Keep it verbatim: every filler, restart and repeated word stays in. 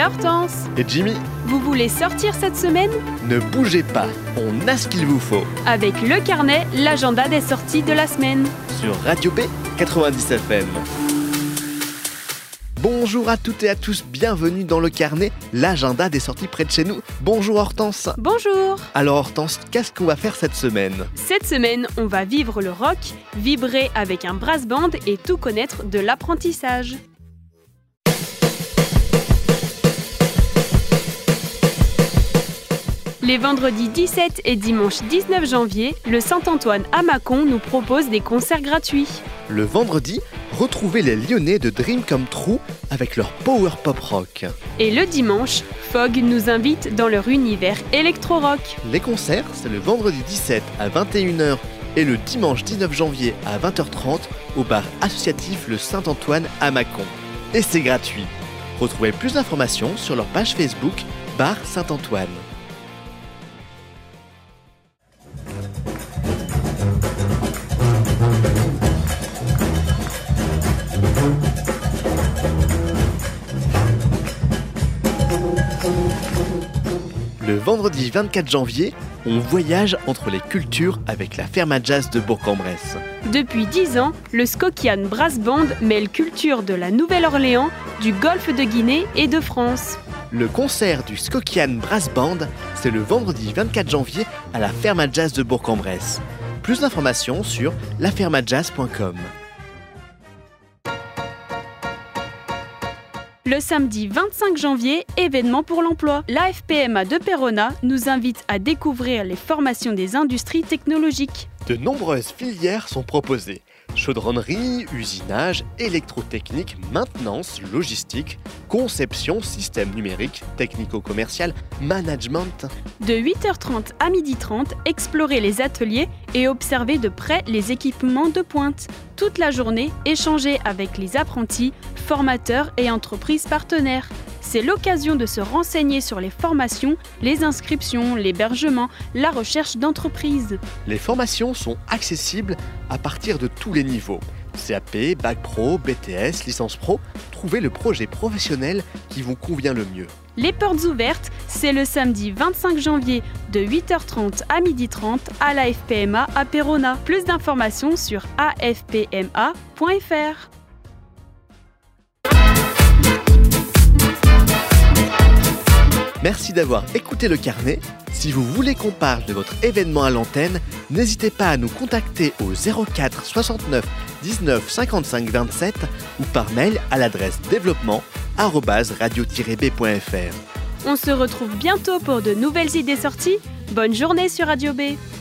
Hortense. Et Jimmy. Vous voulez sortir cette semaine ? Ne bougez pas, on a ce qu'il vous faut. Avec le carnet, l'agenda des sorties de la semaine. Sur Radio B quatre-vingt-dix F M. Bonjour à toutes et à tous, bienvenue dans le carnet, l'agenda des sorties près de chez nous. Bonjour Hortense. Bonjour. Alors Hortense, qu'est-ce qu'on va faire cette semaine ? Cette semaine, on va vivre le rock, vibrer avec un brass band et tout connaître de l'apprentissage. Les vendredis dix-sept et dimanche dix-neuf janvier, le Saint-Antoine à Mâcon nous propose des concerts gratuits. Le vendredi, retrouvez les Lyonnais de Dream Come True avec leur power pop rock. Et le dimanche, Fogg nous invite dans leur univers électro-rock. Les concerts, c'est le vendredi dix-sept à vingt et une heures et le dimanche dix-neuf janvier à vingt heures trente au bar associatif Le Saint-Antoine à Mâcon. Et c'est gratuit. Retrouvez plus d'informations sur leur page Facebook Bar Saint-Antoine. Le vendredi vingt-quatre janvier, on voyage entre les cultures avec la Ferme à Jazz de Bourg-en-Bresse. Depuis dix ans, le Skokian Brass Band mêle culture de la Nouvelle-Orléans, du Golfe de Guinée et de France. Le concert du Skokian Brass Band, c'est le vendredi vingt-quatre janvier à la Ferme à Jazz de Bourg-en-Bresse. Plus d'informations sur la ferme à jazz point com. Le samedi vingt-cinq janvier, événement pour l'emploi. L'A F P M A de Péronat nous invite à découvrir les formations des industries technologiques. De nombreuses filières sont proposées. Chaudronnerie, usinage, électrotechnique, maintenance, logistique, conception, système numérique, technico-commercial, management. De huit heures trente à midi trente, explorez les ateliers et observez de près les équipements de pointe. Toute la journée, échangez avec les apprentis, formateurs et entreprises partenaires. C'est l'occasion de se renseigner sur les formations, les inscriptions, l'hébergement, la recherche d'entreprise. Les formations sont accessibles à partir de tous les niveaux. C A P, Bac Pro, B T S, Licence Pro, trouvez le projet professionnel qui vous convient le mieux. Les portes ouvertes, c'est le samedi vingt-cinq janvier de huit heures trente à midi trente à l'A F P M A à Péronat. Plus d'informations sur a f p m a point f r. Merci d'avoir écouté le carnet. Si vous voulez qu'on parle de votre événement à l'antenne, n'hésitez pas à nous contacter au zéro quatre soixante-neuf dix-neuf cinquante-cinq vingt-sept ou par mail à l'adresse développement arobase radio tiret b point f r. On se retrouve bientôt pour de nouvelles idées sorties. Bonne journée sur Radio B.